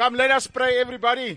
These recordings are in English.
Come, let us pray, everybody.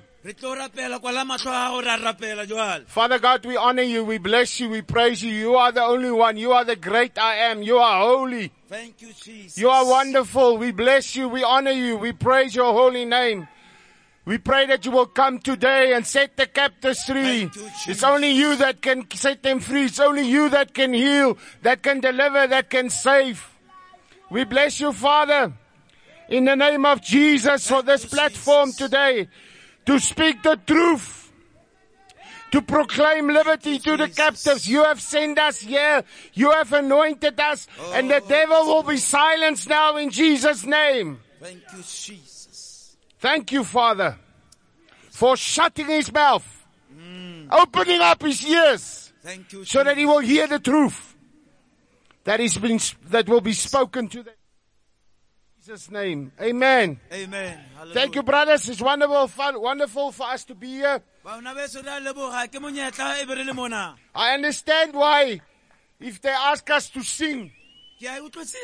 Father God, we honor you, we bless you, we praise you. You are the only one. You are the great I am. You are holy. Thank you, Jesus. You are wonderful. We bless you, we honor you, we praise your holy name. We pray that you will come today and set the captives free. It's only you that can set them free. It's only you that can heal, that can deliver, that can save. We bless you, Father, in the name of Jesus for this platform today, to speak the truth, to proclaim liberty to the captives. You have sent us here. You have anointed us, and the devil will be silenced now in Jesus' name. Thank you, Jesus. Thank you, Father, for shutting his mouth, opening up his ears, Thank you, so that he will hear the truth that will be spoken to them. In Jesus' name. Amen. Amen. Thank you, brothers. It's wonderful for us to be here. I understand why, if they ask us to sing, a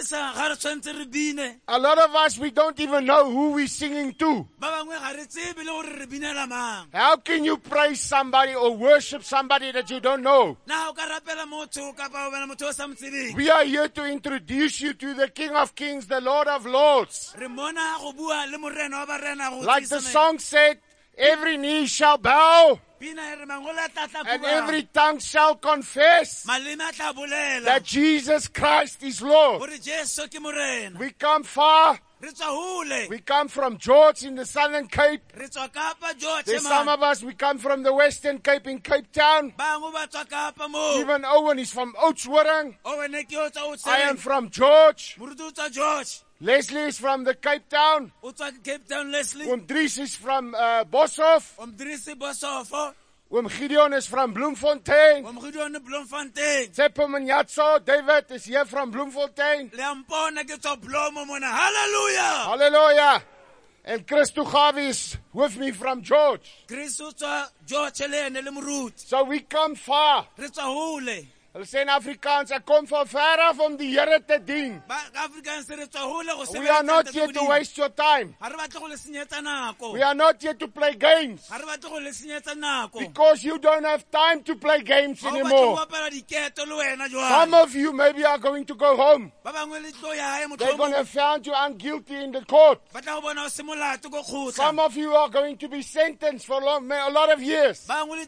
lot of us, we don't even know who we're singing to. How can you praise somebody or worship somebody that you don't know? We are here to introduce you to the King of Kings, the Lord of Lords. Like the song said, every knee shall bow, and every tongue shall confess that Jesus Christ is Lord. We come far. We come from George in the Southern Cape. There's some of us, we come from the Western Cape in Cape Town. Even Owen is from Oudtshoorn. I am from George. Leslie is from the Cape Town. Dries is from Boshoff. Gideon is from Bloemfontein. Tsepo Manyatso, David is here from Bloemfontein. Hallelujah. Hallelujah. And Chris Tugavi is with me from George. So we come far. Hulle sê in Afrikaans, ek kom van ver af om die Here te dien. We are not here to waste your time. We are not here to play games. Because you don't have time to play games anymore. Some of you maybe are going to go home. They're going to have found you unguilty in the court. Some of you are going to be sentenced for a lot of years.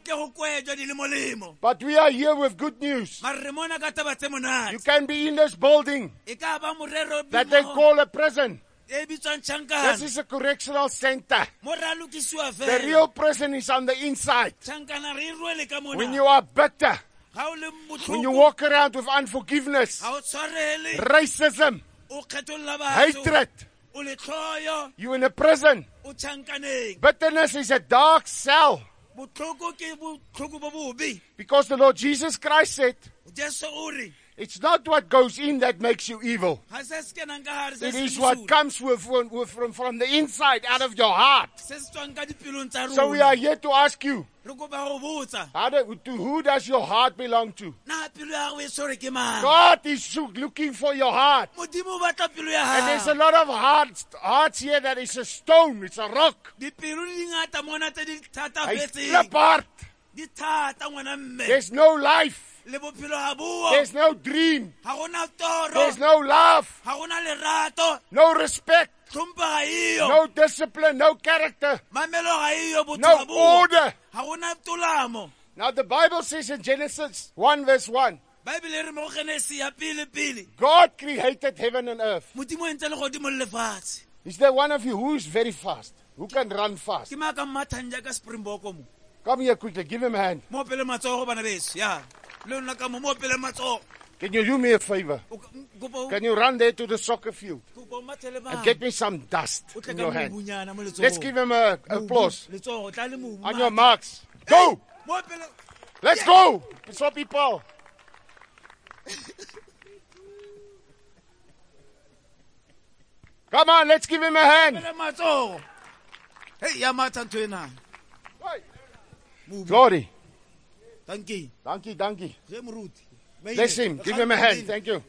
But we are here with good news. You can be in this building that they call a prison. This is a correctional center. The real prison is on the inside. When you are bitter, when you walk around with unforgiveness, racism, hatred, you're in a prison. Bitterness is a dark cell. Because the Lord Jesus Christ said, it's not what goes in that makes you evil. It is what comes from the inside, out of your heart. So we are here to ask you, to who does your heart belong to? God is looking for your heart. And there's a lot of hearts here that is a stone, it's a rock. There's no life. There's no dream. There's no love. No respect. No discipline. No character. No order. Now the Bible says in Genesis 1 verse 1, God created heaven and earth. Is there one of you who is very fast? Who can run fast? Come here quickly. Give him a hand. Can you do me a favor? Can you run there to the soccer field and get me some dust in your hand? Let's give him an applause. On your marks. Go! Let's go! So people. Come on, let's give him a hand. Glory. Dankie. Dankie. Bless him. Give him a hand. Thank you.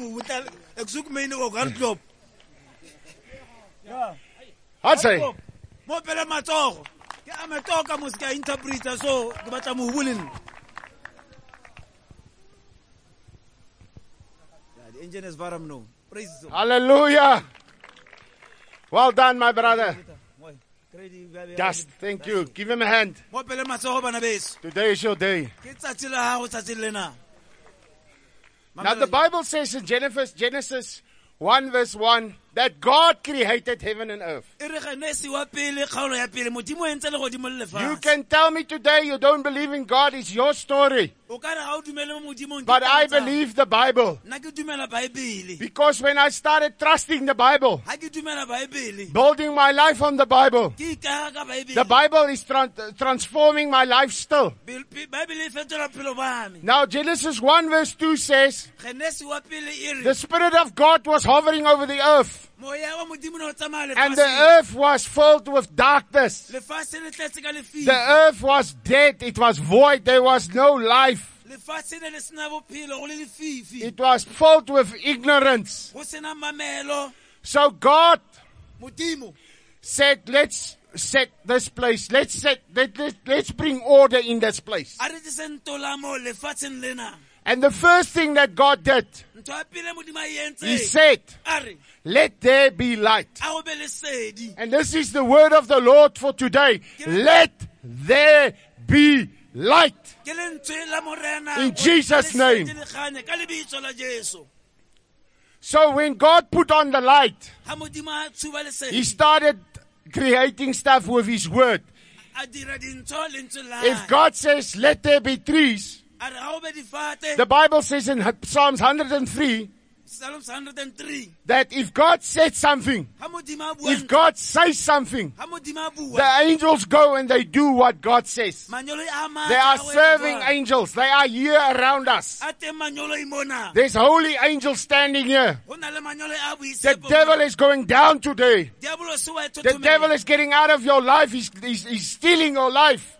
I'd say. Hallelujah. Well done, my brother. Just thank you. Give him a hand. Today is your day. Now the Bible says in Genesis 1 verse 1 that God created heaven and earth. You can tell me today you don't believe in God, it's your story. But I believe the Bible. Because when I started trusting the Bible, building my life on the Bible is transforming my life still. Now Genesis 1 verse 2 says, the Spirit of God was hovering over the earth. And the earth was filled with darkness. The earth was dead. It was void. There was no life. It was filled with ignorance. So God said, let's set this place. Let's bring order in this place. And the first thing that God did, He said, let there be light. And this is the word of the Lord for today. Let there be light. In Jesus' name. So when God put on the light, He started creating stuff with His word. If God says, let there be trees, the Bible says in Psalms 103 that if God said something, if God says something, the angels go and they do what God says. They are serving angels. They are here around us. There's holy angels standing here. The devil is going down today. The devil is getting out of your life. He's stealing your life.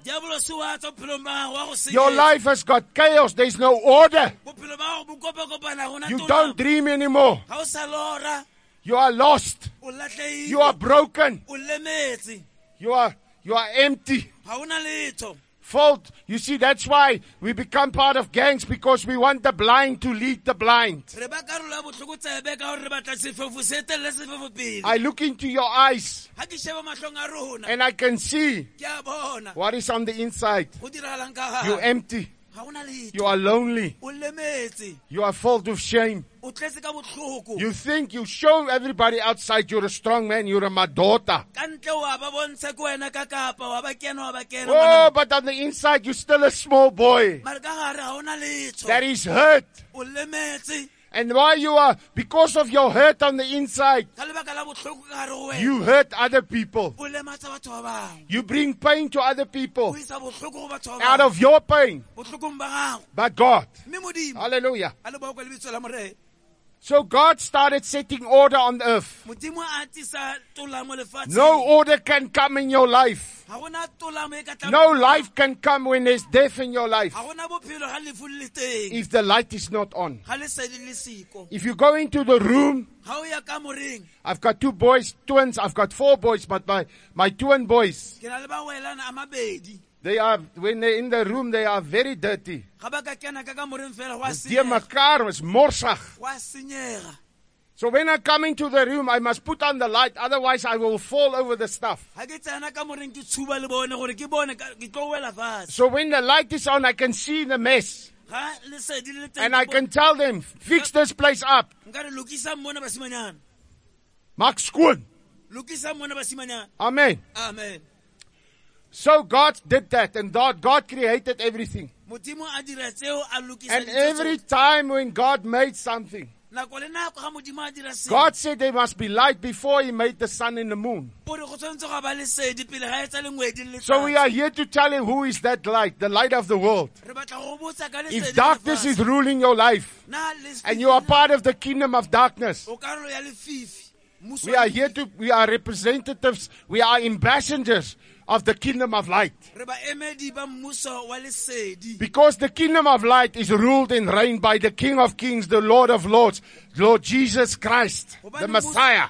Your life has got chaos. There's no order. You don't dream anymore. You are lost. You are broken. You are empty. Fault. You see, that's why we become part of gangs, because we want the blind to lead the blind. I look into your eyes and I can see what is on the inside. You're empty. You are lonely. You are filled with shame. You think you show everybody outside you're a strong man, you're a madota. Oh, but on the inside you're still a small boy that is hurt. And why you are, because of your hurt on the inside, you hurt other people. You bring pain to other people out of your pain. But God. Hallelujah. So God started setting order on the earth. No order can come in your life. No life can come when there's death in your life. If the light is not on. If you go into the room, I've got 2 boys, twins. I've got 4 boys, but my twin boys, they are, when they're in the room, they are very dirty. So when I come into the room, I must put on the light, otherwise I will fall over the stuff. So when the light is on, I can see the mess. And I can tell them, fix this place up. Maak skoon. Amen. Amen. So God did that, and God created everything. And every time when God made something, God said there must be light before He made the sun and the moon. So we are here to tell you who is that light, the light of the world. If darkness is ruling your life, and you are part of the kingdom of darkness, we are here we are representatives, we are ambassadors of the kingdom of light. Because the kingdom of light is ruled and reigned by the King of Kings, the Lord of Lords, Lord Jesus Christ, the Messiah.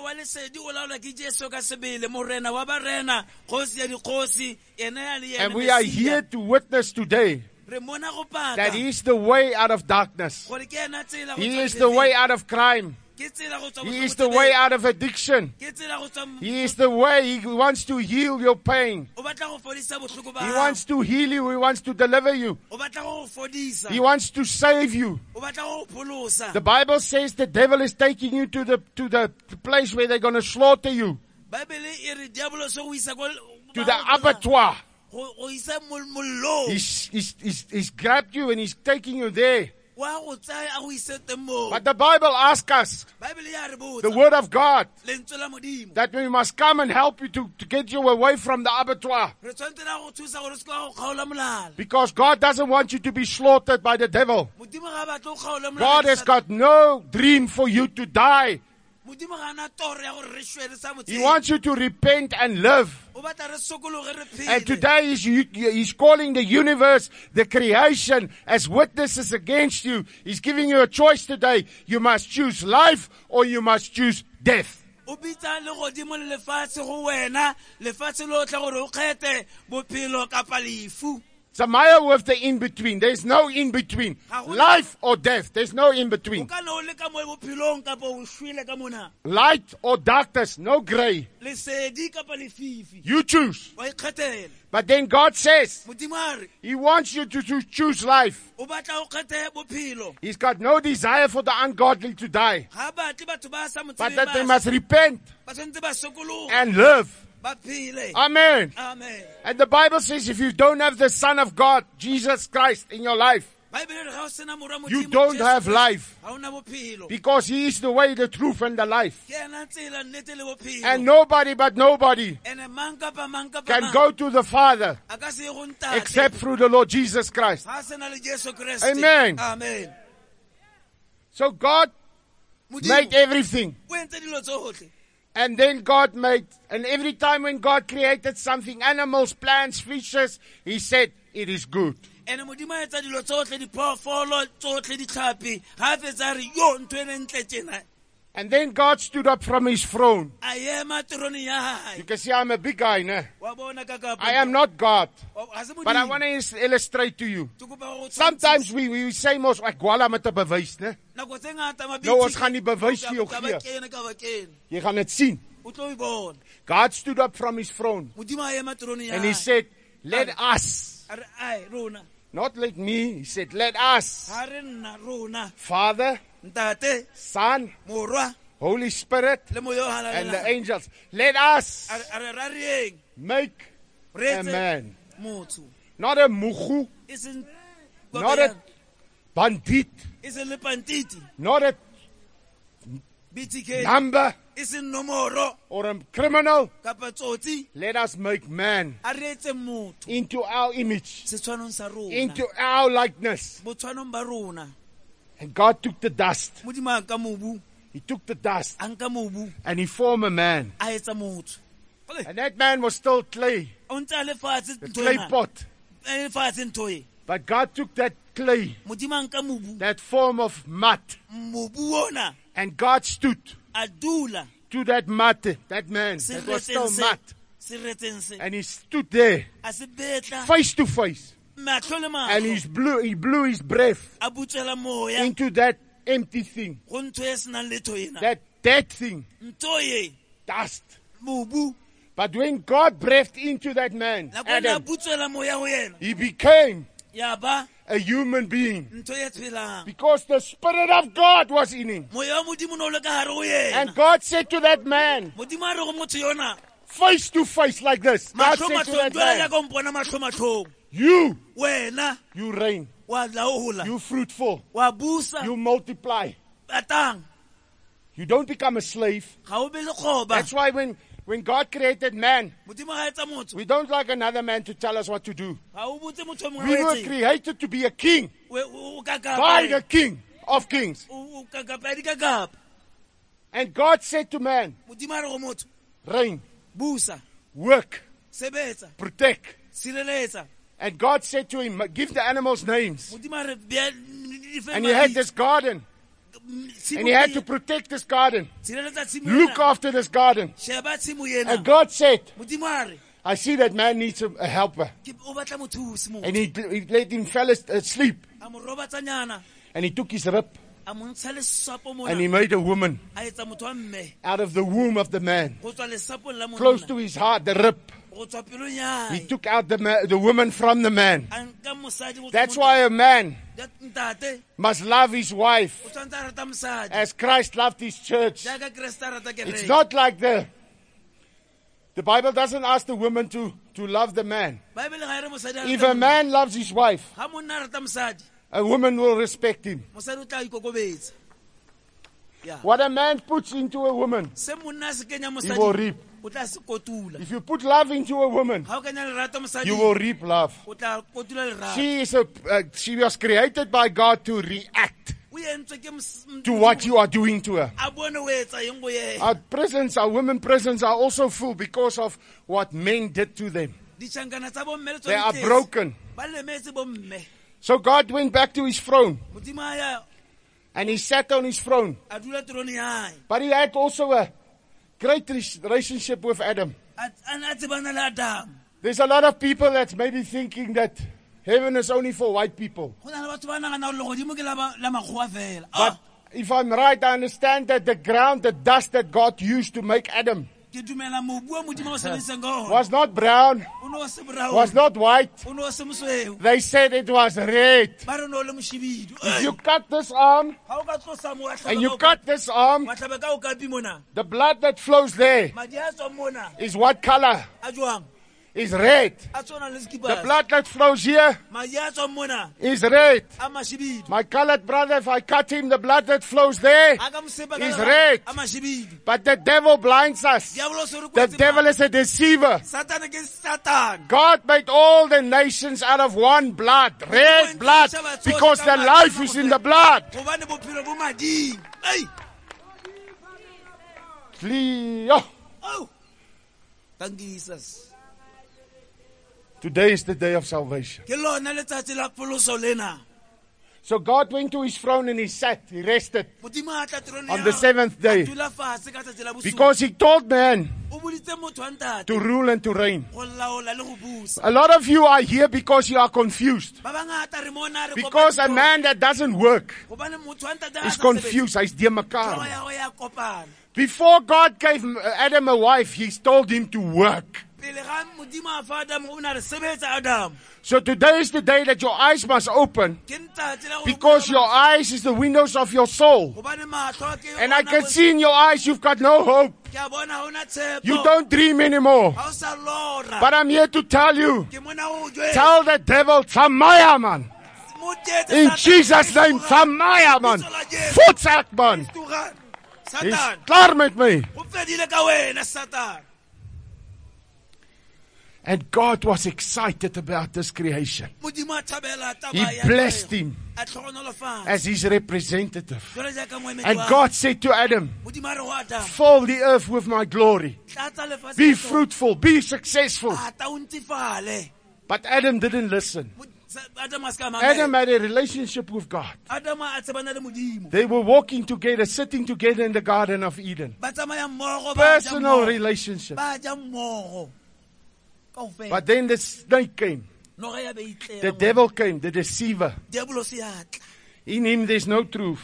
And we are here to witness today that He is the way out of darkness. He is the way out of crime. He is the way out of addiction. He is the way. He wants to heal your pain. He wants to heal you. He wants to deliver you. He wants to save you. The Bible says the devil is taking you to the place where they're going to slaughter you. To the abattoir. He's grabbed you and he's taking you there. But the Bible asks us, the Word of God, that we must come and help you to get you away from the abattoir. Because God doesn't want you to be slaughtered by the devil. God has got no dream for you to die. He wants you to repent and live. And today he's calling the universe, the creation, as witnesses against you. He's giving you a choice today. You must choose life or you must choose death. Samaya with the in-between. There's no in-between. Life or death. There's no in-between. Light or darkness. No gray. You choose. But then God says He wants you to choose life. He's got no desire for the ungodly to die, but that they must repent and live. Amen. Amen. And the Bible says if you don't have the Son of God, Jesus Christ, in your life, you don't have life. Because He is the way, the truth, and the life. And nobody but nobody can go to the Father except through the Lord Jesus Christ. Amen. Amen. So God made everything. And then God made, and every time when God created something, animals, plants, fishes, He said, it is good. And then God stood up from His throne. You can see I'm a big guy, ne? I am not God. But I want to illustrate to you. Sometimes we say most, ek gwala met 'n bewys, ne? Nou ons gaan die bewys vir jou gee. Jy gaan dit sien. God stood up from His throne. And He said, let us. Not let me. He said, let us. Father, Son, Holy Spirit, and the angels. Let us make a man. Not a mugu. Not a bandit. Not a number or a criminal. Let us make man into our image, into our likeness. And God took the dust. He took the dust and He formed a man. And that man was still clay, the clay pot. But God took that clay, that form of mud, and God stood to that mud, that man, that was still mud. And He stood there, face to face. And he blew his breath into that empty thing, that dead thing, dust. But when God breathed into that man, Adam, he became a human being, because the Spirit of God was in him. And God said to that man, face to face like this, God said to that man, you reign, you fruitful, you multiply. You don't become a slave. That's why when God created man, we don't like another man to tell us what to do. We were created to be a king by the King of Kings. And God said to man, reign, work, protect. And God said to him, give the animals names. And he had this garden. And he had to protect this garden. Look after this garden. And God said, I see that man needs a helper. And he let him fall asleep. And he took his rib. And he made a woman out of the womb of the man. Close to his heart, the rib. He took out the woman from the man. That's why a man must love his wife as Christ loved his church. It's not like the Bible doesn't ask the woman to love the man. If a man loves his wife, a woman will respect him. What a man puts into a woman, he will reap. If you put love into a woman, you will reap love. She was created by God to react to what you are doing to her. Our women prisons are also full because of what men did to them. They are broken. So God went back to his throne. And he sat on his throne. But he had also a great relationship with Adam. There's a lot of people that's maybe thinking that heaven is only for white people. But if I'm right, I understand that the ground, the dust that God used to make Adam was not brown, was not white. They said it was red. If you cut this arm, and you cut this arm, the blood that flows there is what color? Is red. The blood that flows here is red. My colored brother, if I cut him, the blood that flows there is red. But the devil blinds us. The devil is a deceiver. God made all the nations out of one blood, red blood, because the life is in the blood. Flee. Oh. Thank you, Jesus. Today is the day of salvation. So God went to his throne and he sat, he rested on the seventh day. Because he told man to rule and to reign. A lot of you are here because you are confused. Because a man that doesn't work is confused. He's dear mekaar. Before God gave Adam a wife, he told him to work. So today is the day that your eyes must open, because your eyes is the windows of your soul. And I can see in your eyes you've got no hope. You don't dream anymore. But I'm here to tell you, tell the devil, Tsamaya man. In Jesus' name, Tsamaya man. Voetsak man. He's klaar met my. And God was excited about this creation. He blessed him as his representative. And God said to Adam, fill the earth with my glory. Be fruitful, be successful. But Adam didn't listen. Adam had a relationship with God. They were walking together, sitting together in the Garden of Eden. Personal relationship. But then the snake came. The devil came, the deceiver. In him there's no truth.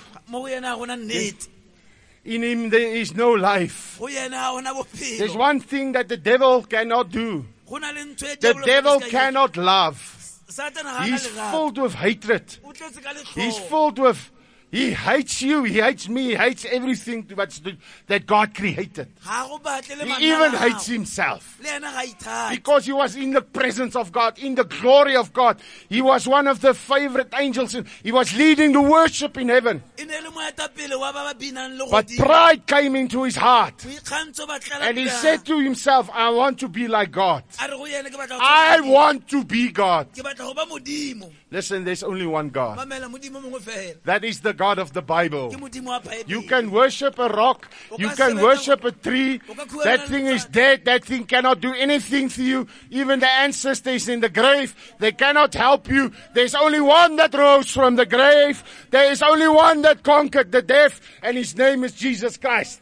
In him there is no life. There's one thing that the devil cannot do. The devil cannot love. He's filled with hatred. He's filled with, he hates you, he hates me, he hates everything that God created. He even hates himself. Because he was in the presence of God, in the glory of God. He was one of the favorite angels. He was leading the worship in heaven. But pride came into his heart. And he said to himself, I want to be like God. I want to be God. Listen, there's only one God. That is the God of the Bible. You can worship a rock. You can worship a tree. That thing is dead. That thing cannot do anything for you. Even the ancestors in the grave, they cannot help you. There's only one that rose from the grave. There is only one that conquered the death, and his name is Jesus Christ.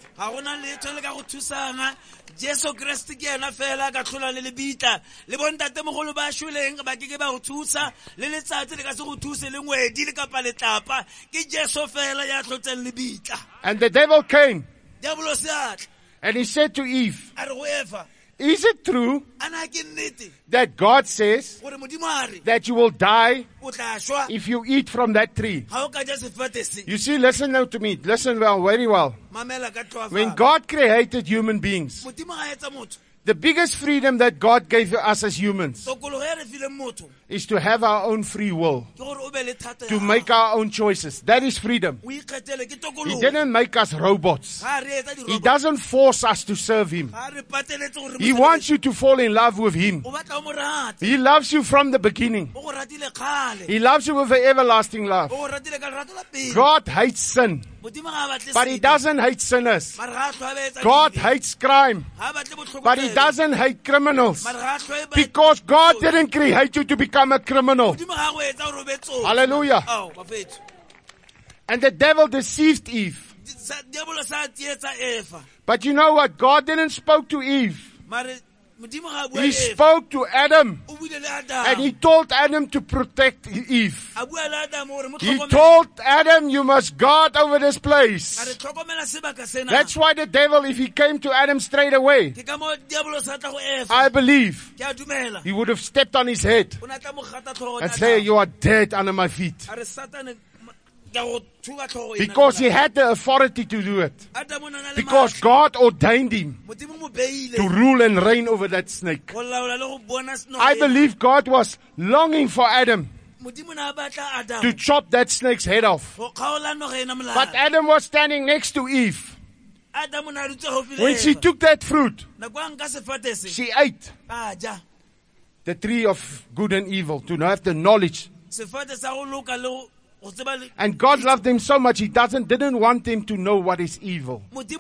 Jesu Christ ke ena fela ka tlhola le lebitla le bontate mogolo ba shuleng ba ke ba go thusa le letsatsi le ka se go thuse le ngwedi le kapa letlapa ke Jesu fela ya tlotseng lebitla. And the devil came and he said to Eve, is it true that God says that you will die if you eat from that tree? You see, listen now to me. Listen very well. When God created human beings, the biggest freedom that God gave us as humans is to have our own free will, to make our own choices. That is freedom. He didn't make us robots. He doesn't force us to serve Him. He wants you to fall in love with Him. He loves you from the beginning. He loves you with an everlasting love. God hates sin, but He doesn't hate sinners. God hates crime, but He doesn't hate criminals. Because God didn't create you to become a criminal. Hallelujah. And the devil deceived Eve. But you know what? God didn't speak to Eve. He spoke to Adam, and he told Adam to protect Eve. He told Adam, you must guard over this place. That's why the devil, if he came to Adam straight away, I believe he would have stepped on his head and said, you are dead under my feet. Because he had the authority to do it. Because God ordained him to rule and reign over that snake. I believe God was longing for Adam to chop that snake's head off. But Adam was standing next to Eve. When she took that fruit, she ate the tree of good and evil, to have the knowledge. And God loved them so much, He didn't want them to know what is evil.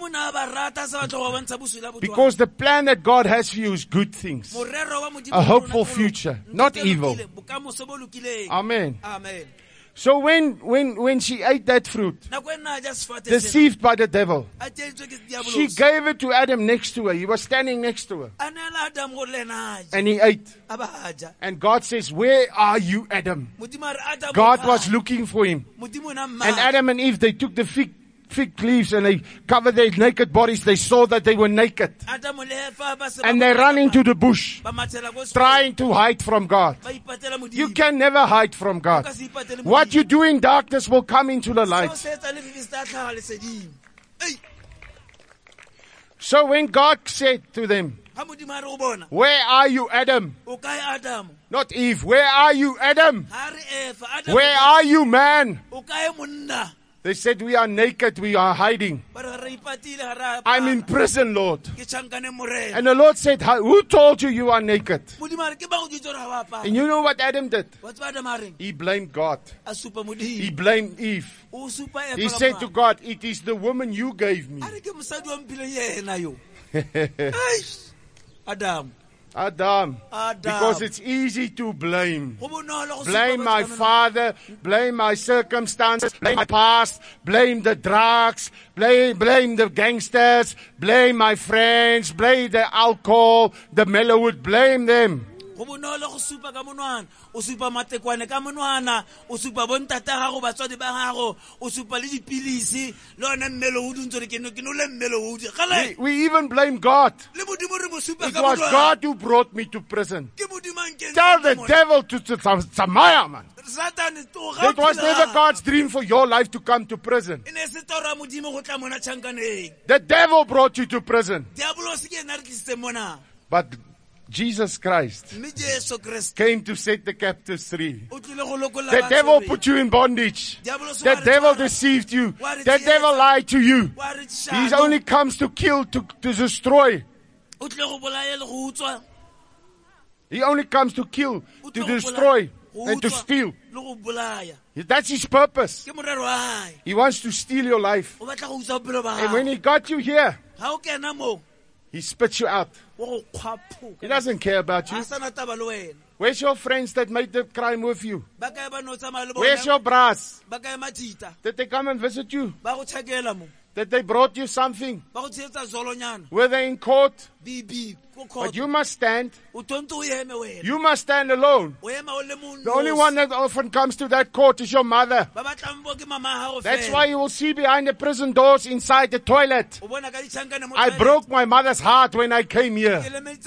Because the plan that God has for you is good things. A hopeful future, not evil. Amen. So when she ate that fruit, deceived by the devil, she gave it to Adam next to her. He was standing next to her. And he ate. And God says, where are you, Adam? God was looking for him. And Adam and Eve, they took the fig leaves and they covered their naked bodies. They saw that they were naked. And they ran into the bush, trying to hide from God. You can never hide from God. What you do in darkness will come into the light. So when God said to them, where are you, Adam? Not Eve. Where are you, Adam? Where are you, man? They said, we are naked, we are hiding. I'm in prison, Lord. And the Lord said, who told you you are naked? And you know what Adam did? He blamed God. He blamed Eve. He said to God, it is the woman you gave me. Adam. Because it's easy to blame. Blame my father, blame my circumstances, blame my past, blame the drugs, blame the gangsters, blame my friends, blame the alcohol, the mellowwood, blame them. But we even blame God. It was God who brought me to prison. Tell the devil to Samaya, man. It was never God's dream for your life to come to prison. The devil brought you to prison. But Jesus Christ came to set the captives free. The devil put you in bondage. The devil deceived you. The devil lied to you. He only comes to kill, to destroy. He only comes to kill, to destroy. and to steal. That's his purpose. He wants to steal your life. And when he got you here, he spits you out. He doesn't care about you. Where's your friends that made the crime with you? Where's your bras? Did they come and visit you? That they brought you something? Were they in court? But you must stand. You must stand alone. The only one that often comes to that court is your mother. That's why you will see behind the prison doors inside the toilet. I broke my mother's heart when I came here.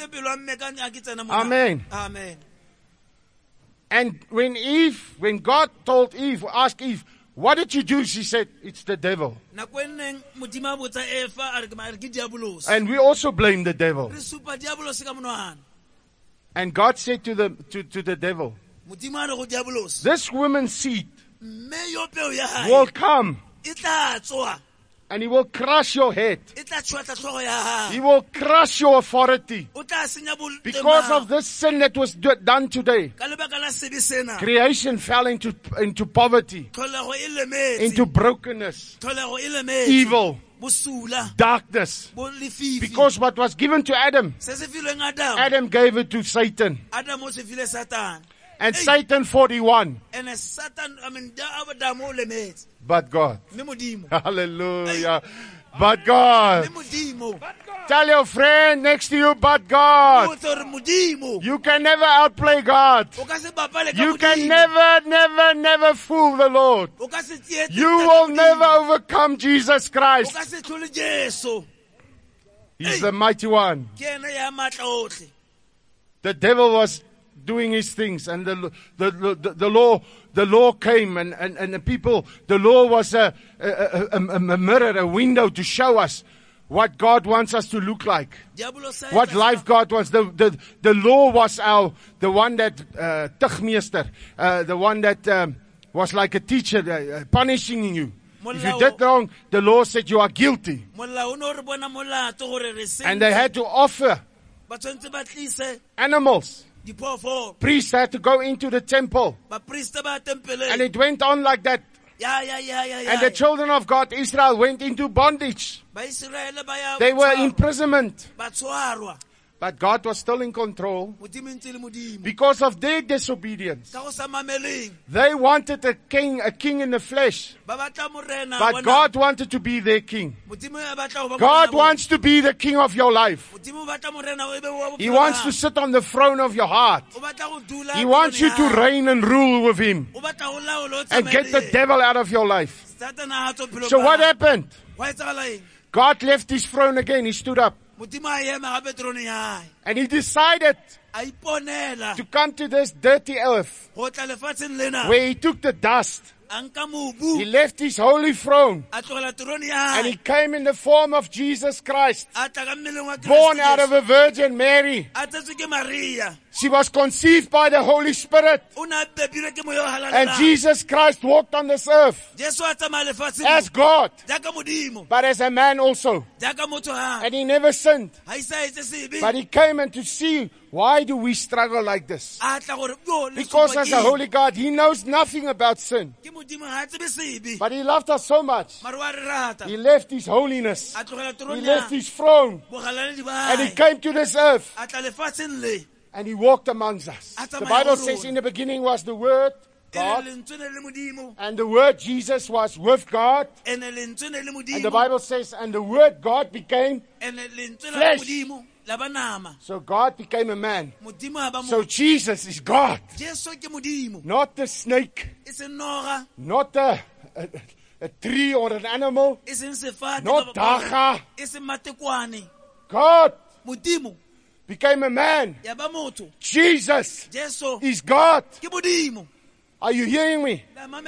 Amen. Amen. And when God told Eve, asked Eve, what did you do? She said, it's the devil. And we also blame the devil. And God said to the devil, this woman's seed will come. And he will crush your head. He will crush your authority. Because of this sin that was done today, creation fell into poverty, into brokenness, evil, darkness. Because what was given to Adam, Adam gave it to Satan. And Satan 41. But God. Hallelujah. But God. Tell your friend next to you, but God. You can never outplay God. You can never fool the Lord. You will never overcome Jesus Christ. He's the mighty one. The devil was doing his things, and the law came, and the people, the law was a mirror, a window to show us what God wants us to look like, what life God wants. The law was the one that tuchtmeester, the one that was like a teacher punishing you. If you did wrong, the law said you are guilty, and they had to offer animals. Priests had to go into the temple. And it went on like that. And the children of God, Israel, went into bondage. They were in imprisonment. But God was still in control because of their disobedience. They wanted a king in the flesh. But God wanted to be their king. God wants to be the king of your life. He wants to sit on the throne of your heart. He wants you to reign and rule with him and get the devil out of your life. So what happened? God left his throne again. He stood up. And he decided to come to this dirty earth where he took the dust. He left his holy throne and he came in the form of Jesus Christ, born out of a Virgin Mary. She was conceived by the Holy Spirit, and Jesus Christ walked on this earth as God, but as a man also. And he never sinned, but he came and to see, why do we struggle like this? Because as a holy God, he knows nothing about sin. But he loved us so much. He left his holiness. He left his throne. And he came to this earth. And he walked amongst us. The Bible says in the beginning was the Word, God. And the Word Jesus was with God. And the Bible says, and the Word God became flesh. So God became a man. So Jesus is God. Not the snake. Not a tree or an animal. Not Daga. God became a man. Jesus is God. Are you hearing me?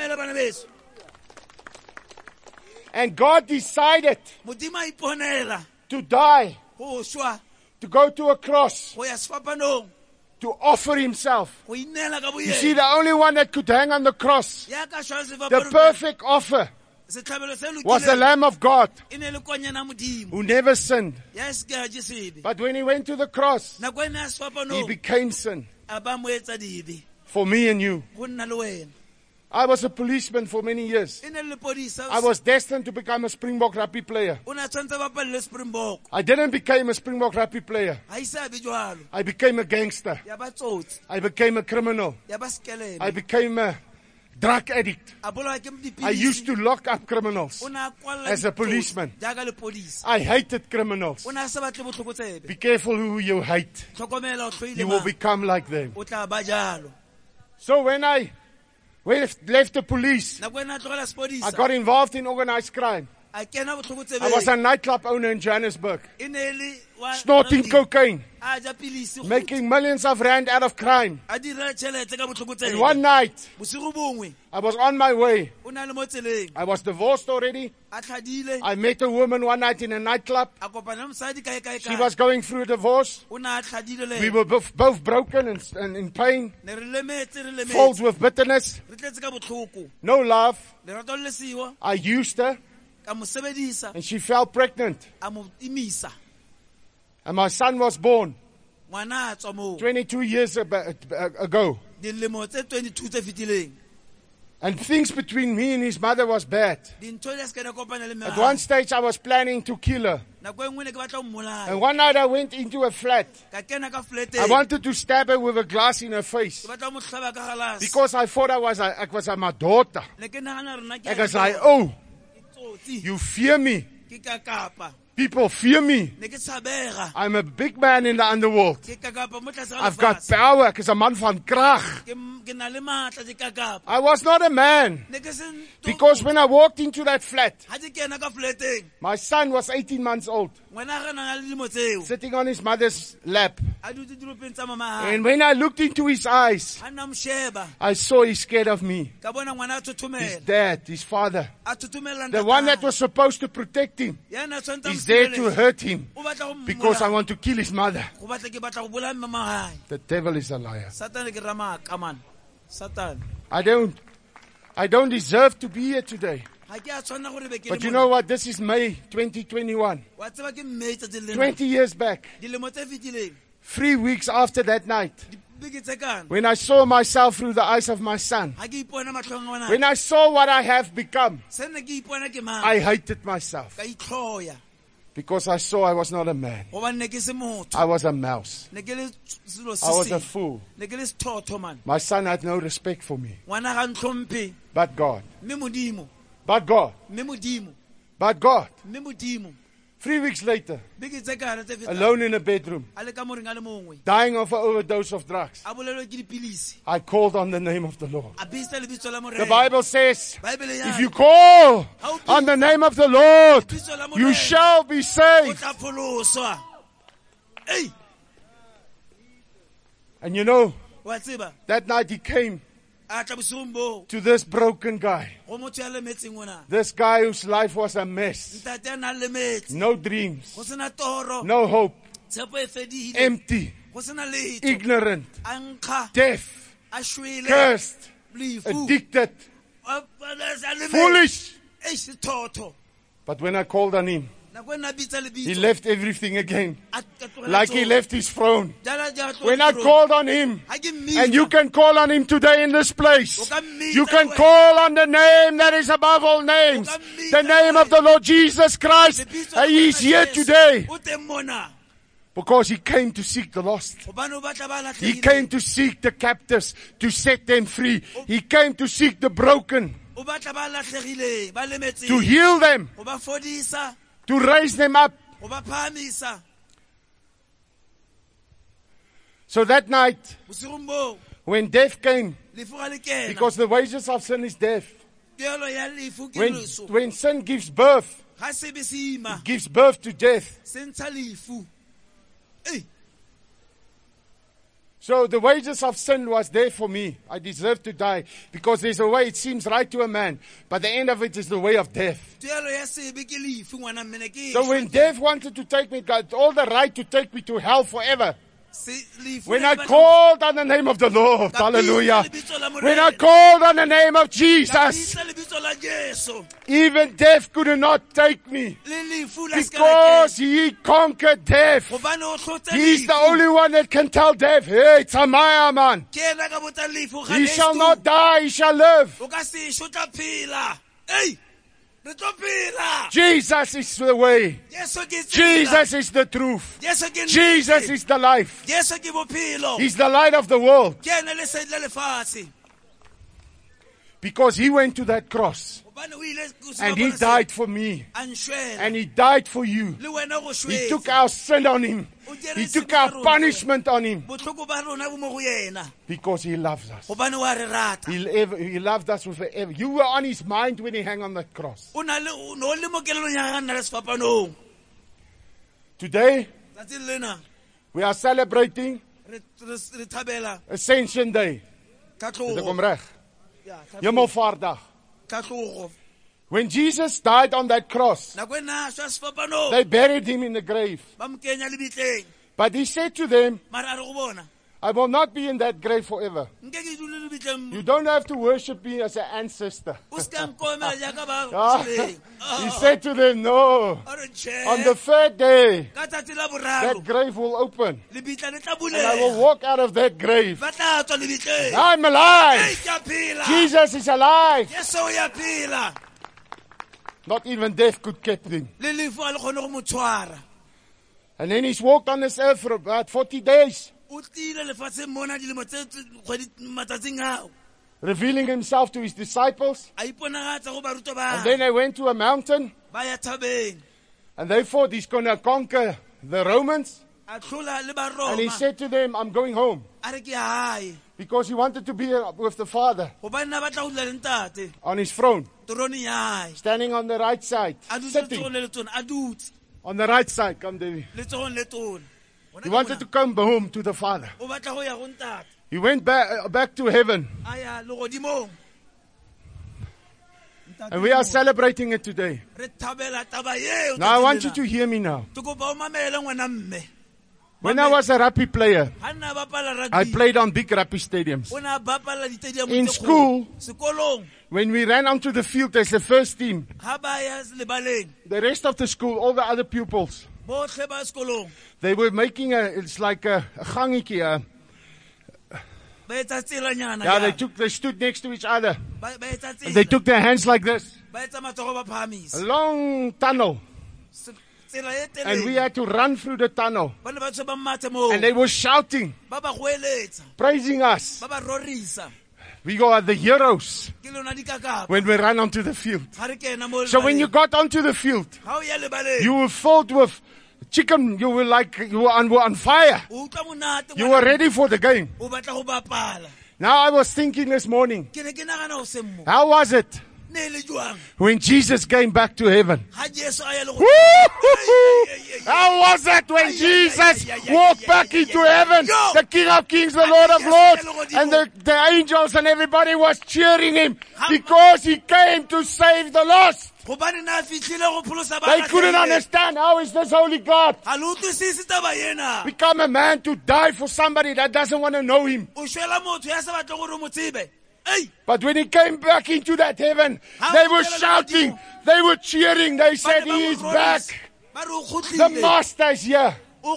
And God decided to die, to go to a cross, to offer himself. You see, the only one that could hang on the cross, the perfect offer, was the Lamb of God who never sinned. But when he went to the cross, he became sin. for me and you. I was a policeman for many years. I was destined to become a Springbok rugby player. I didn't become a Springbok rugby player. I became a gangster. I became a criminal. I became a drug addict. I used to lock up criminals as a policeman. I hated criminals. Be careful who you hate. You will become like them. So when I left the police, I got involved in organized crime. I was a nightclub owner in Johannesburg, snorting cocaine, making millions of rand out of crime. And one night, I was on my way. I was divorced already. I met a woman one night in a nightclub. She was going through a divorce. We were both broken and in pain, filled with bitterness, no love. I used her. And she fell pregnant. And my son was born 22 years ago. And things between me and his mother was bad. At one stage I was planning to kill her. And one night I went into a flat. I wanted to stab her with a glass in her face. Because I thought I was my daughter. I was like, oh, you fear me. People fear me. I'm a big man in the underworld. I've got power because I'm a man van krag. I was not a man. Because when I walked into that flat, my son was 18 months old, sitting on his mother's lap. And when I looked into his eyes, I saw he's scared of me. His dad, his father, the one that was supposed to protect him, is there to hurt him because I want to kill his mother. The devil is a liar. I don't deserve to be here today. But you know what? This is May 2021. 20 years back. 3 weeks after that night, when I saw myself through the eyes of my son, when I saw what I have become, I hated myself. Because I saw I was not a man. I was a mouse. I was a fool. My son had no respect for me. But God. But God. But God. 3 weeks later, alone in a bedroom, dying of an overdose of drugs, I called on the name of the Lord. The Bible says, if you call on the name of the Lord, you shall be saved. And you know, that night he came to this broken guy. This guy whose life was a mess. No dreams. No hope. Empty. Ignorant. Deaf. Cursed. Addicted. Foolish. But when I called on him, he left everything again. Like he left his throne. When I called on him, and you can call on him today in this place. You can call on the name that is above all names. The name of the Lord Jesus Christ. He is here today. Because he came to seek the lost. He came to seek the captives, to set them free. He came to seek the broken, to heal them, to raise them up. So that night, when death came, because the wages of sin is death. When sin gives birth, it gives birth to death. So the wages of sin was there for me. I deserve to die because there's a way it seems right to a man, but the end of it is the way of death. So when death wanted to take me, got all the right to take me to hell forever. When I called on the name of the Lord, hallelujah. When I called on the name of Jesus, even death could not take me. Because he conquered death. He's the only one that can tell death, hey, it's a Maya man. He shall not die, he shall live. Jesus is the way. Jesus is the truth. Jesus is the life. He's the light of the world. Because he went to that cross. And he died for me. And he died for you. He took our sin on him. He took our punishment on him. Because he loves us. He loved us with forever. You were on his mind when he hung on that cross. Today, we are celebrating Ascension Day. Hemelvaartdag. When Jesus died on that cross, they buried him in the grave. But he said to them, I will not be in that grave forever. You don't have to worship me as an ancestor. He said to them, no. On the third day, that grave will open. And I will walk out of that grave. I'm alive. Jesus is alive. Not even death could keep him. And then he's walked on this earth for about 40 days. Revealing himself to his disciples. And then they went to a mountain. And they thought he's going to conquer the Romans. And he said to them, I'm going home. Because he wanted to be with the Father. On his throne. Standing on the right side. Sitting. On the right side, come David. He wanted to come home to the Father. He went back to heaven. And we are celebrating it today. Now I want you to hear me now. When I was a rugby player, I played on big rugby stadiums. In school, when we ran onto the field as the first team, the rest of the school, all the other pupils, they were making it's like a gangetje. They stood next to each other. And they took their hands like this. A long tunnel. And we had to run through the tunnel. And they were shouting, praising us. We are the heroes when we ran onto the field. So when you got onto the field, you were filled with chicken. You were on fire. You were ready for the game. Now I was thinking this morning, how was it when Jesus came back to heaven? How was it when Jesus walked back into heaven? The King of Kings, the Lord of Lords, and the angels and everybody was cheering him because he came to save the lost. They couldn't understand, how is this holy God become a man to die for somebody that doesn't want to know him? But when he came back into that heaven, they were shouting, they were cheering, they said, he is back. The Master is here.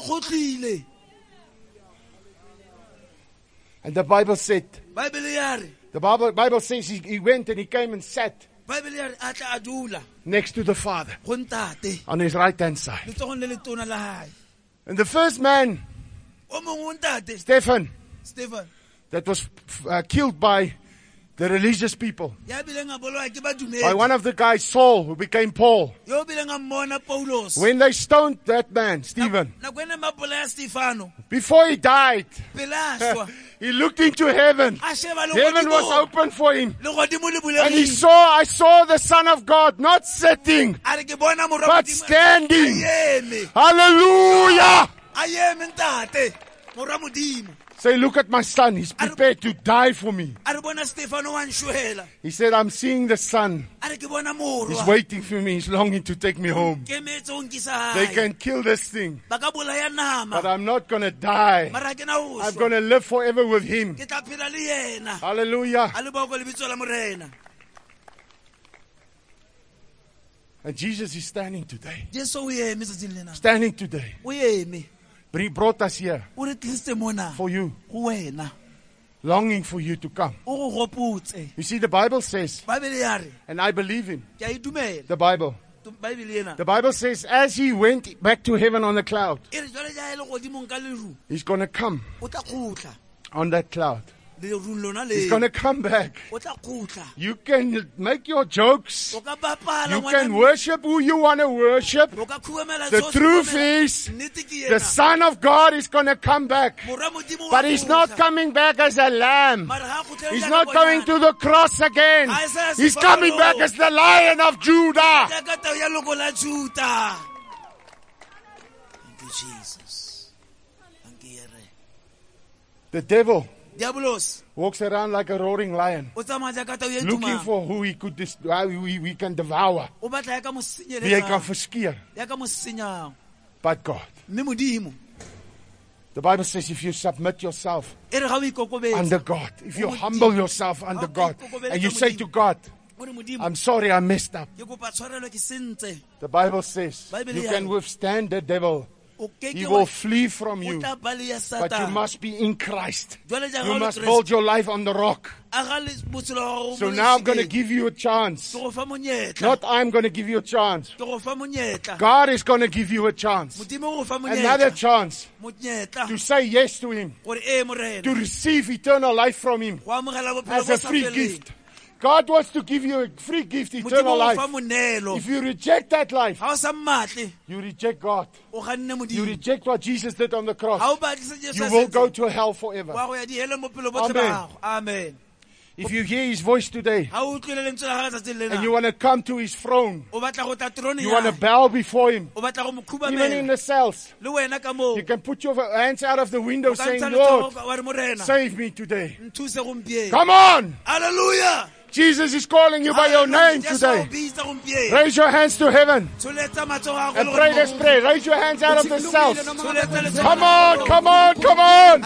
And the Bible said, the Bible says he went and he came and sat next to the Father on his right hand side. And the first man, Stephen, that was killed by the religious people, by one of the guys, Saul, who became Paul. When they stoned that man, Stephen, before he died, he looked into heaven. Heaven was open for him. And I saw the Son of God not sitting, but standing. Hallelujah! Say, look at my son. He's prepared to die for me. He said, I'm seeing the son. He's waiting for me. He's longing to take me home. They can kill this thing, but I'm not going to die. I'm going to live forever with him. Hallelujah. And Jesus is standing today. Standing today. But he brought us here for you. Longing for you to come. You see, the Bible says, and I believe him, the Bible. The Bible says, as he went back to heaven on the cloud, he's going to come on that cloud. He's going to come back. You can make your jokes. You can worship who you want to worship. The truth is, the Son of God is going to come back. But he's not coming back as a lamb. He's not going to the cross again. He's coming back as the Lion of Judah. Thank you, Jesus. The devil walks around like a roaring lion, looking for who he could we can devour, wie hy kan verskeer. But God. The Bible says if you submit yourself under God, if you humble yourself under God, and you say to God, I'm sorry, I messed up. The Bible says you can withstand the devil. He will flee from you. But you must be in Christ. You must build your life on the rock. So now I'm going to give you a chance. Not I'm going to give you a chance. God is going to give you a chance. Another chance to say yes to him. To receive eternal life from him as a free gift. God wants to give you a free gift, eternal life. If you reject that life, you reject God. You reject what Jesus did on the cross. You will go to hell forever. Amen. If you hear his voice today, and you want to come to his throne, you want to bow before him, even in the cells, you can put your hands out of the window saying, Lord, save me today. Come on! Hallelujah! Jesus is calling you by your name today. Raise your hands to heaven and pray this prayer. Raise your hands out of the cells. Come on, come on, come on.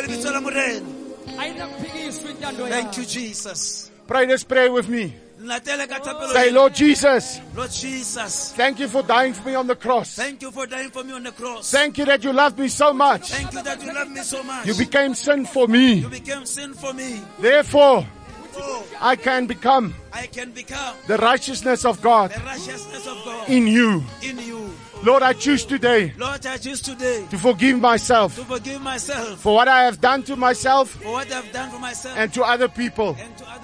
Thank you, Jesus. Pray this prayer with me. Say, Lord Jesus. Lord Jesus. Thank you for dying for me on the cross. Thank you for dying for me on the cross. Thank you that you loved me so much. Thank you that you love me so much. You became sin for me. You became sin for me. Therefore, I can become the righteousness of God in you. Lord, I choose today to forgive myself for what I have done to myself and to other people.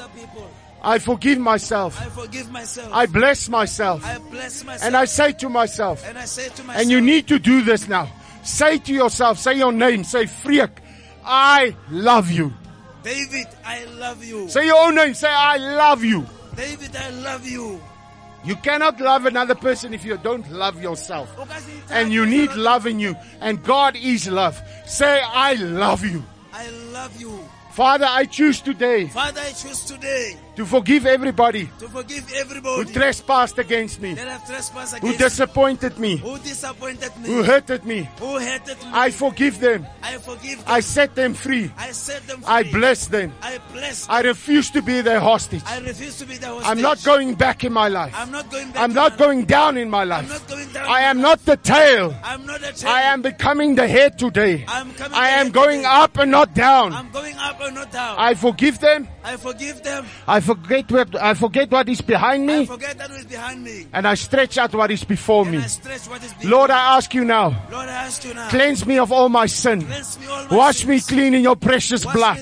I forgive myself. I bless myself. And I say to myself, and you need to do this now. Say to yourself, say your name, say Freek, I love you. David, I love you. Say your own name. Say, I love you. David, I love you. You cannot love another person if you don't love yourself. And you need love in you. And God is love. Say, I love you. I love you. Father, I choose today. Father, I choose today to forgive everybody. To forgive everybody who trespassed against me. That have trespassed against who disappointed me. Who disappointed me. Who hurted me. Who hurted me. I forgive them. I forgive them. I set them free. I set them free. I bless them. I bless them. I refuse to be their hostage. I refuse to be their hostage. I'm not going back in my life. I'm not going back. I'm not going down in my life. I'm not going down. I am not the tail. I'm not the tail. I am becoming the head today. I am going today. Up and not down. I'm going up and not down. I forgive them. I forgive them. I forget what is behind me. I forget that is behind me. And I stretch out what is before me. I stretch what is behind Lord, I ask you now. Lord, I ask you now. Cleanse me of all my sin. Wash me clean in your precious blood.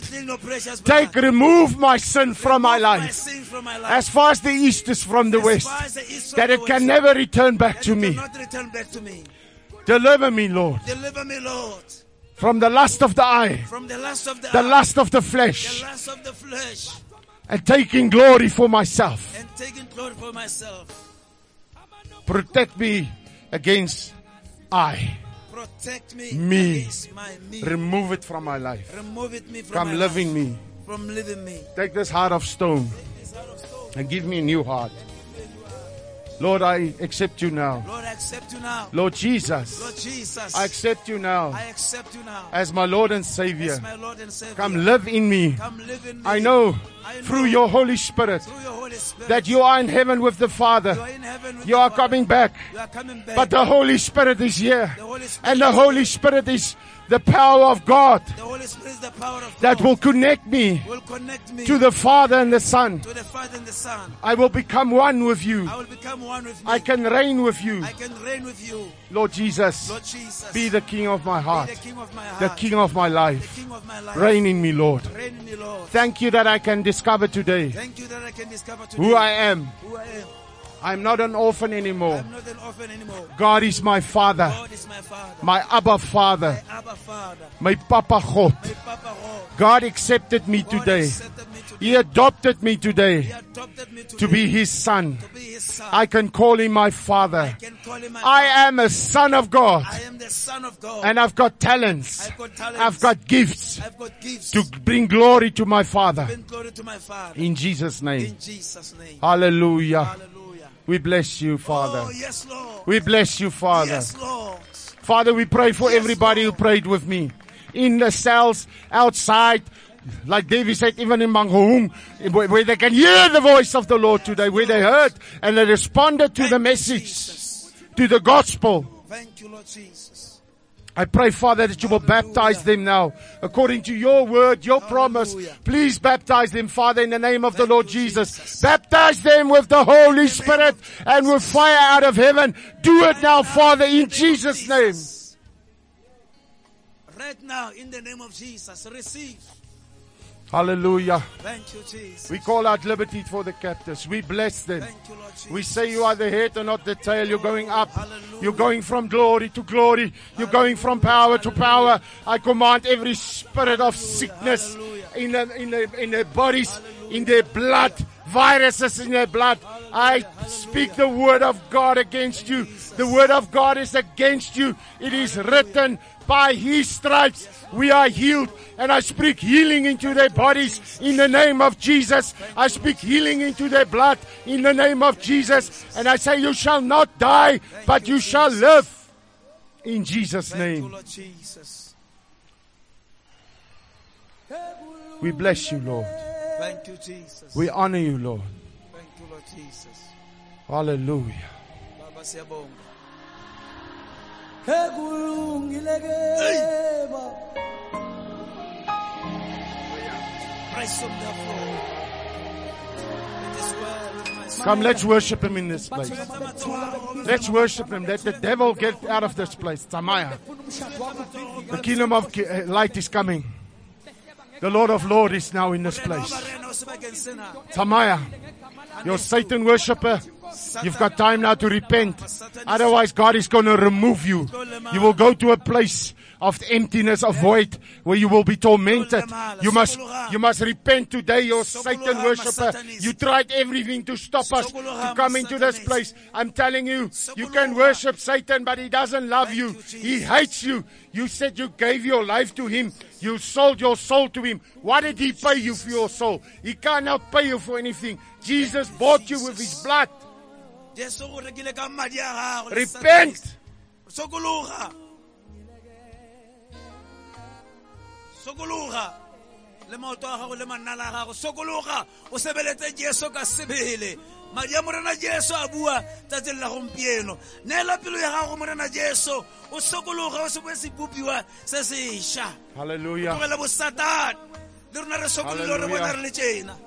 Remove my sin from my life. As far as the east is from the west. That it can never return back to me. Deliver me, Lord. Deliver me, Lord. From the lust of the eye. From the lust of the eye. Lust of the flesh. The lust of the flesh. And taking glory for myself. And taking glory for myself. Protect me against eye. Protect me. Against my me. Remove it from my life. Remove it me from Come my live life. in me. From living me. Take this heart of stone and give me a new heart. Lord, I accept you now. Lord, I accept you now. Lord Jesus, Lord Jesus, I accept you now. I accept you now as my Lord and Savior. As my Lord and Savior. Come live in me. Come live in me. I know through your Holy Spirit that you are in heaven with the Father. You are coming back. But the Holy Spirit is here. And the Holy Spirit is the power of God that will connect me to the Father and the Son. I will become one with you. I can reign with you. Lord Jesus, be the King of my heart, the King of my life. Reign in me, Lord. Thank you that I can discover today who I am. I'm not an orphan anymore. God is my Father. My Abba Father. My Papa God. God accepted me today. He adopted me today to be His son. I can call Him my Father. I am a son of God. And I've got talents. I've got gifts to bring glory to my Father. In Jesus' name. Hallelujah. We bless you, Father. Oh, yes, Lord. We bless you, Father. Yes, Lord. Father, we pray for everybody who prayed with me. In the cells, outside, like David said, even in Mangaung, where they can hear the voice of the Lord today, where they heard and they responded to the message, to the gospel. Thank you, Lord Jesus. I pray, Father, that you will baptize them now according to your word, your promise. Please baptize them, Father, in the name of the Lord Jesus. Baptize them with the Holy Spirit and with fire out of heaven. Do it now, Father, in Jesus' name. Right now, in the name of Jesus, receive. Hallelujah. Thank you, Jesus. We call out liberty for the captives. We bless them. Thank you, Lord Jesus. We say you are the head and not the tail. You're going up. You're going from glory to glory. You're going from power to power. I command every spirit of sickness in their bodies, in their blood, viruses in their blood. I speak the word of God against you. The word of God is against you. It is written, by His stripes we are healed. And I speak healing into their bodies in the name of Jesus. I speak healing into their blood in the name of Jesus. And I say you shall not die, but you shall live in Jesus' name. We bless you, Lord. Thank you, Jesus. We honor you, Lord. Thank you, Lord Jesus. Hallelujah. Come, let's worship Him in this place. Let's worship Him. Let the devil get out of this place. Tamaya. The kingdom of light is coming. The Lord of Lords is now in this place. Tamaya, you're Satan worshiper. You've got time now to repent. Otherwise, God is going to remove you. You will go to a place of emptiness, of void, where you will be tormented. You must repent today, you're Satan worshiper. You tried everything to stop us to come into this place. I'm telling you, you can worship Satan, but he doesn't love you. He hates you. You said you gave your life to him. You sold your soul to him. What did he pay you for your soul? He cannot pay you for anything. Jesus bought you with his blood. Repent. Sokologa le maoto a gago le manala a gago sokologa o sebeletse Jesu ka sebele madi a morena Jesu a bua tsatsing la gompieno neela pelo ya gago morena Jesu o sokologa o se bo se bupiwa se sesha. Hallelujah. Go le bo Satan le rona re sokolile re bona re le tjena.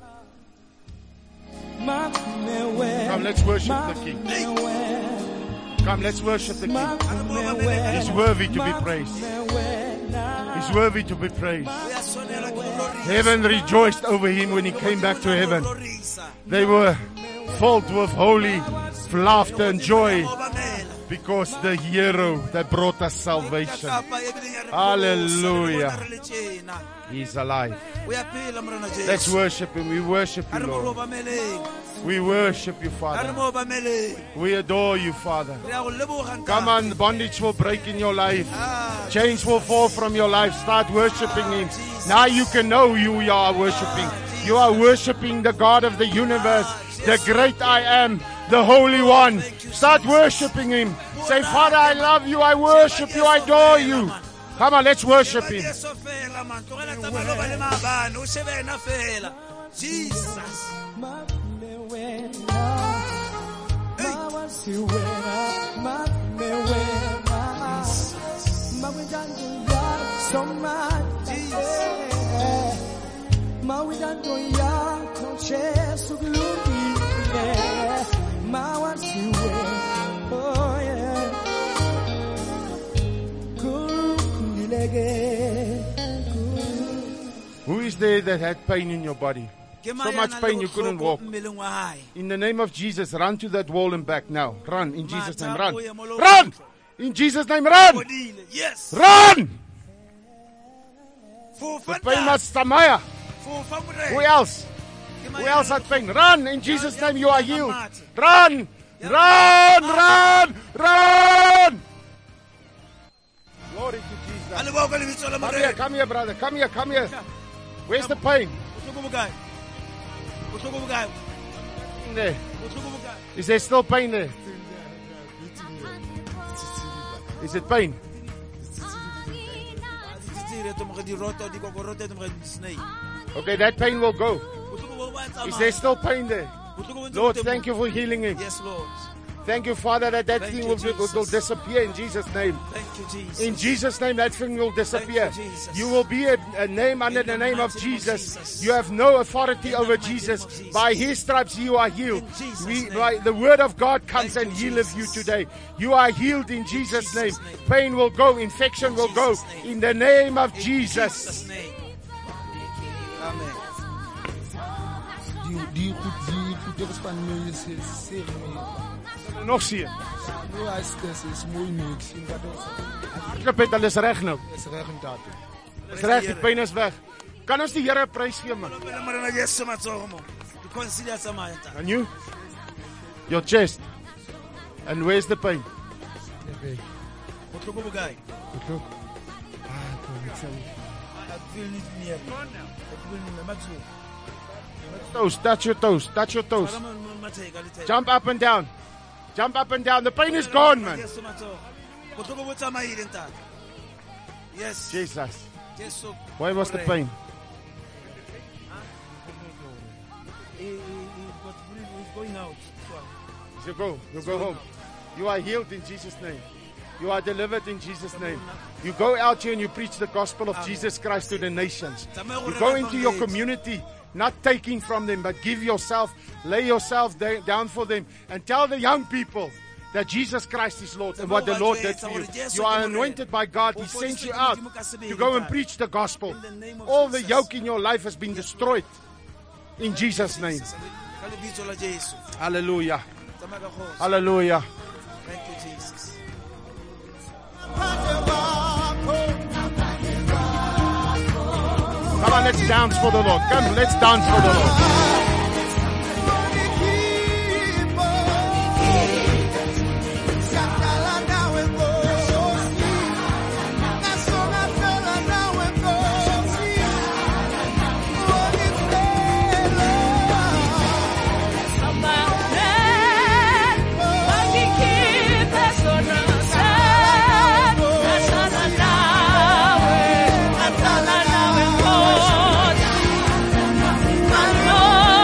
Come, let's worship the King. Come, let's worship the King. He's worthy to be praised. He's worthy to be praised. Heaven rejoiced over him when he came back to heaven. They were filled with holy laughter and joy because the hero that brought us salvation Hallelujah. He's alive. Let's worship Him. We worship you, Lord. We worship you, Father. We adore you, Father. Come on, bondage will break in your life. Chains will fall from your life. Start worshiping Him. Now you can know who you are worshiping. You are worshiping the God of the universe, the great I am, the Holy One. Start worshiping Him. Say, Father, I love you. I worship you. I adore you. Come on, let's worship Him. Jesus. Who is there that had pain in your body? So much pain you couldn't walk. In the name of Jesus, run to that wall and back now. Run in Jesus' name. Run. Run! In Jesus' name, run! Yes. Run! The pain must Samaya. Who else? Who else had pain? Run! In Jesus' name, you are healed. Run! Run! Run! Run! Glory to Jesus. Come here, brother. Come here. Where's the pain? There. Is there still pain there? Is it pain? Okay, that pain will go. Is there still pain there? Lord, thank you for healing him. Yes, Lord. Thank you, Father, that thing will disappear in Jesus' name. Thank you, Jesus. In Jesus' name, that thing will disappear. You will be a name under the name of Jesus. You have no authority over Jesus. By His stripes you are healed. The word of God comes and healeth you today. You are healed in Jesus' name. Pain will go. Infection will go. In the name of Jesus. Amen. Nog zie je. Hartklop is reg nou. Is reg, die pyn is weg. Kan ons die Here prys gee, man? Can you? Your chest. And where's the pain? Toes, touch your toes, touch your toes. Jump up and down. Jump up and down. The pain is gone, man. Yes. Jesus. Why was the pain? It's going out. You go home. You are healed in Jesus' name. You are delivered in Jesus' name. You go out here and you preach the gospel of Jesus Christ to the nations. You go into your community, not taking from them, but give yourself, lay yourself down for them, and tell the young people that Jesus Christ is Lord and what the Lord did for you. You are anointed by God. He sent you out to go and preach the gospel. All the yoke in your life has been destroyed in Jesus' name. Hallelujah. Hallelujah. Thank you, Jesus. Come on, let's dance for the Lord. Come, let's dance for the Lord. Lord.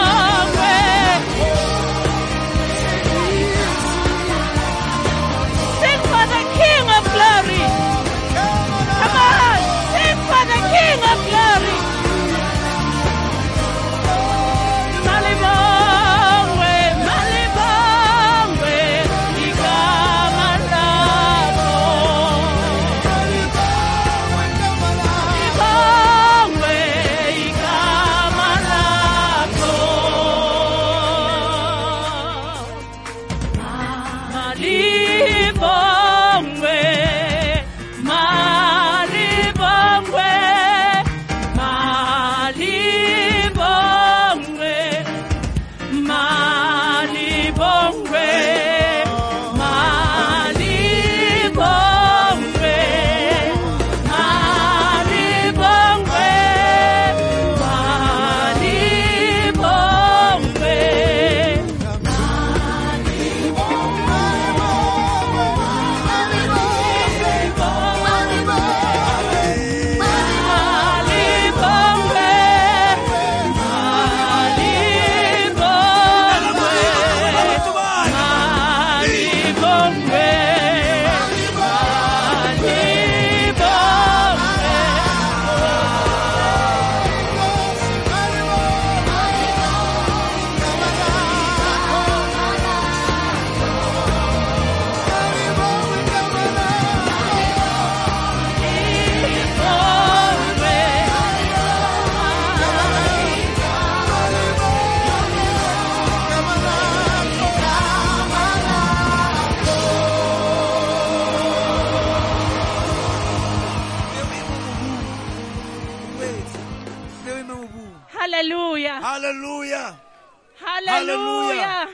Hallelujah. Hallelujah. Hallelujah.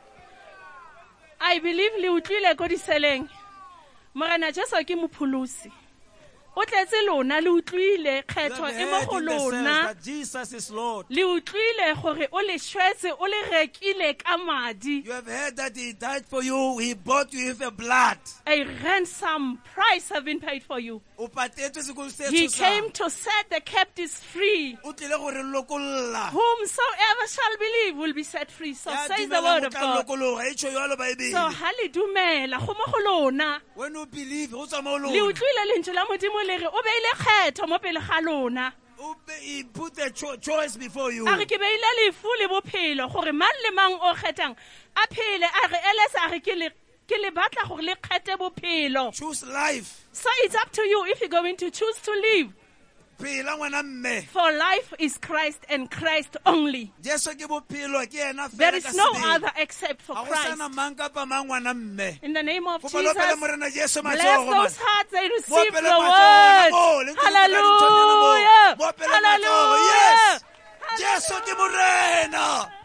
I believe le utlwile ko diseleng. Morena Jesu ke mopholosi. O tletse lona le utlwile kgetho e mo go lona. Jesus is Lord. Le utlwile gore o le shwetse o le rekile ka madi. You have heard that he died for you. He bought you with a blood. A ransom price have been paid for you. He came to set the captives free. Whomsoever shall believe will be set free. So says the word of God. So halidumela go mo go lona. When you believe, Le utlwile lentswe la Modimo le re o beile kgetho mo pele ga lona. he put a choice before you. A re ke beile lefu le bophelo gore mang le mang o kgetang a phele a re elesa a re ke le batla gore le kgethe bophelo. Choose life. So it's up to you if you're going to choose to live. For life is Christ and Christ only. There is no other except for Christ. In the name of Jesus, bless those hearts that receive the word. Hallelujah. Hallelujah. Hallelujah.